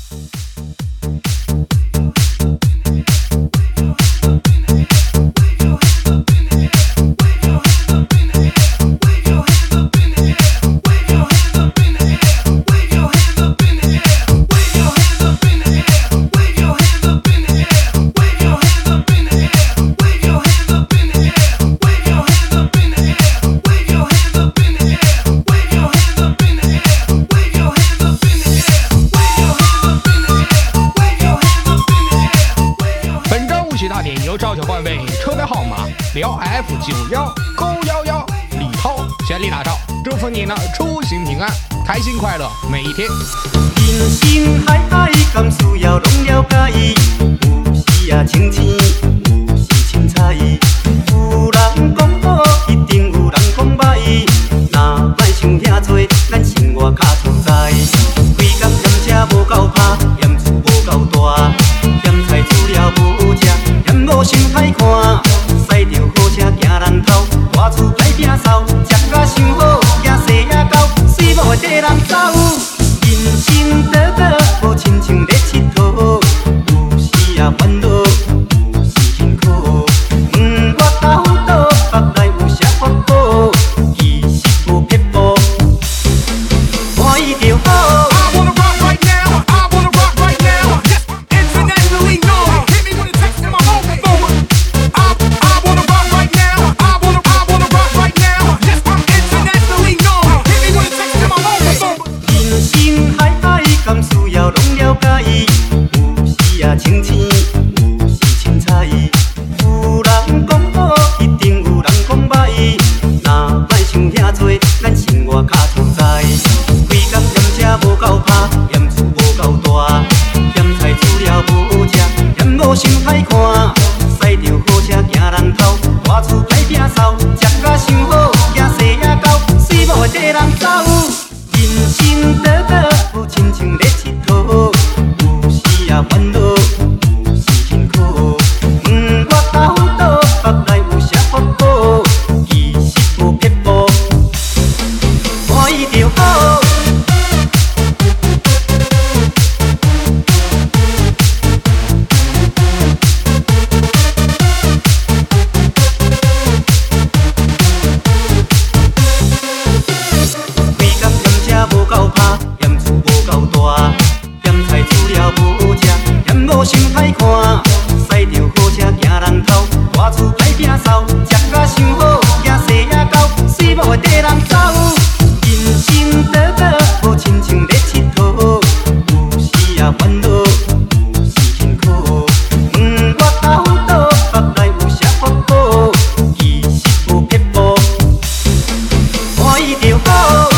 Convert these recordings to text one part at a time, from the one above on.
F91911李涛全力打造，祝福你呢出行平安，开心快乐每一天。 人生海海，甘需要拢了解，有时啊清醒，有时凊彩。有人讲好，一定有人讲歹，若莫想遐多，咱生活较自在。规工嫌车无够拍，嫌厝无够大，嫌菜煮了无食，嫌某想歹看。驶着好车行人头，大厝歹摒扫，食甲想好，也细也高，水某会跟人走。人生短短，无亲像咧佚佗，有时啊烦恼，有时辛苦。问我到倒，腹内有啥法宝？其实无撇步，欢喜就好。清醒，有时凊彩。有人讲好，一定有人讲歹。若莫想遐多，咱生活较自在。规工嫌车无够拍，嫌厝无够大，嫌菜煮了无食，嫌某想歹看。驶着好车行人头，大厝歹摒扫，食甲想好，也细也高，水某会跟人走。人生短短，无亲像咧佚佗，有时啊烦恼。想歹看，驶着好车行人头，大厝歹摒扫，食甲想好，也细也高，水某会跟人走。人生短短，无亲像咧佚佗，有时啊烦恼，有时辛苦。问我到倒，腹内有啥法宝？其实无撇步，欢喜就好。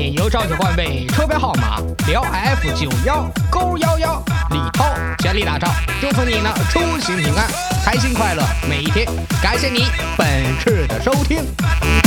里有召集换位车牌号码6F919111，李涛全力打造，祝福你呢出行平安，开心快乐每一天。感谢你本次的收听。